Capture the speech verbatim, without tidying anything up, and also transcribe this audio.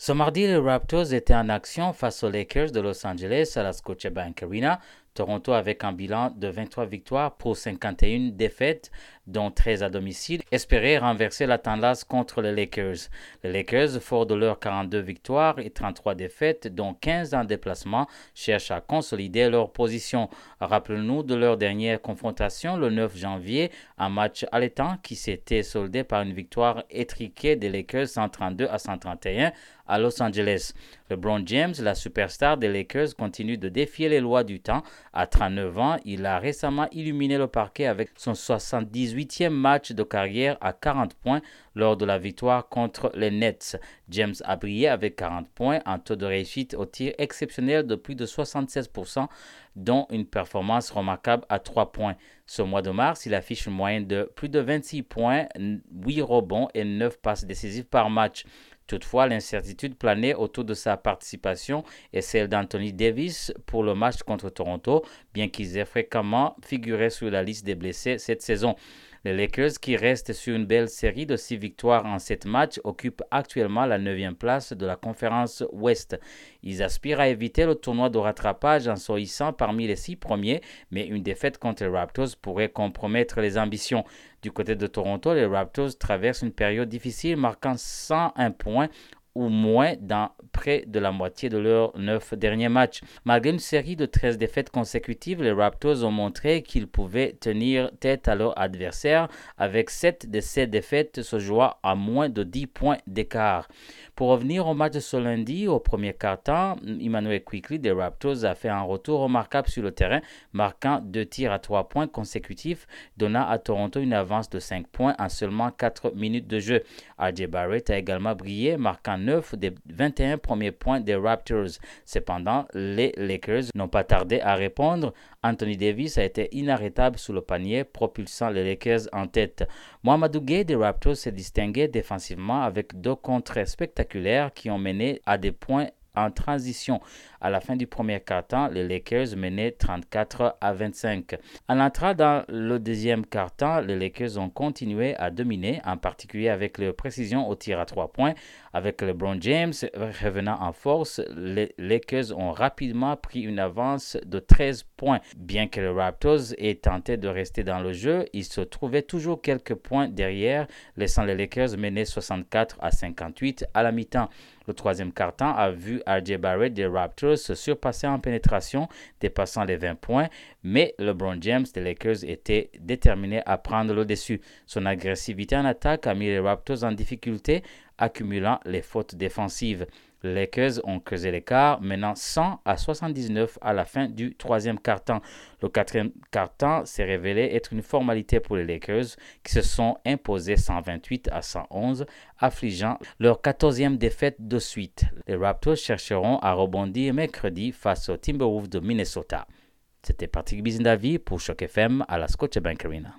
Ce mardi, les Raptors étaient en action face aux Lakers de Los Angeles à la Scotiabank Arena. Toronto avec un bilan de vingt-trois victoires pour cinquante et une défaites, dont treize à domicile, espérait renverser la tendance contre les Lakers. Les Lakers, forts de leurs quarante-deux victoires et trente-trois défaites, dont quinze en déplacement, cherchent à consolider leur position. Rappelons-nous de leur dernière confrontation le neuf janvier, un match allaitant qui s'était soldé par une victoire étriquée des Lakers cent trente-deux à cent trente et un à Los Angeles. LeBron James, la superstar des Lakers, continue de défier les lois du temps. À trente-neuf ans, il a récemment illuminé le parquet avec son soixante-dix-huitième match de carrière à quarante points lors de la victoire contre les Nets. James a brillé avec quarante points, un taux de réussite au tir exceptionnel de plus de soixante-seize pour cent, dont une performance remarquable à trois points. Ce mois de mars, il affiche une moyenne de plus de vingt-six points, huit rebonds et neuf passes décisives par match. Toutefois, l'incertitude planait autour de sa participation et celle d'Anthony Davis pour le match contre Toronto, bien qu'ils aient fréquemment figuré sur la liste des blessés cette saison. Les Lakers, qui restent sur une belle série de six victoires en sept matchs, occupent actuellement la neuvième place de la conférence Ouest. Ils aspirent à éviter le tournoi de rattrapage en se hissant parmi les six premiers, mais une défaite contre les Raptors pourrait compromettre les ambitions. Du côté de Toronto, les Raptors traversent une période difficile, marquant cent un points ou moins dans près de la moitié de leurs neuf derniers matchs. Malgré une série de treize défaites consécutives, les Raptors ont montré qu'ils pouvaient tenir tête à leur adversaire avec sept de ces défaites se jouant à moins de dix points d'écart. Pour revenir au match de ce lundi, au premier quart-temps, Immanuel Quickley des Raptors a fait un retour remarquable sur le terrain, marquant deux tirs à trois points consécutifs, donnant à Toronto une avance de cinq points en seulement quatre minutes de jeu. R J Barrett a également brillé, marquant neuf des vingt et un premiers points des Raptors. Cependant, les Lakers n'ont pas tardé à répondre. Anthony Davis a été inarrêtable sous le panier, propulsant les Lakers en tête. Mohamedou Gueye des Raptors s'est distingué défensivement avec deux contres spectaculaires qui ont mené à des points en transition. À la fin du premier quart-temps, les Lakers menaient trente-quatre à vingt-cinq. En entrant dans le deuxième quart-temps, les Lakers ont continué à dominer, en particulier avec leur précision au tir à trois points. Avec LeBron James revenant en force, les Lakers ont rapidement pris une avance de treize points. Bien que les Raptors aient tenté de rester dans le jeu, ils se trouvaient toujours quelques points derrière, laissant les Lakers mener soixante-quatre à cinquante-huit à la mi-temps. Le troisième quart-temps a vu R J Barrett des Raptors se surpasser en pénétration, dépassant les vingt points, mais LeBron James des Lakers était déterminé à prendre le dessus. Son agressivité en attaque a mis les Raptors en difficulté, accumulant les fautes défensives. Les Lakers ont creusé l'écart, menant cent à soixante-dix-neuf à la fin du troisième quart-temps. Le quatrième quart-temps s'est révélé être une formalité pour les Lakers, qui se sont imposés cent vingt-huit à cent onze, affligeant leur quatorzième défaite de suite. Les Raptors chercheront à rebondir mercredi face aux Timberwolves de Minnesota. C'était Patrick Bizindavi pour Choc F M à la Scotiabank Arena.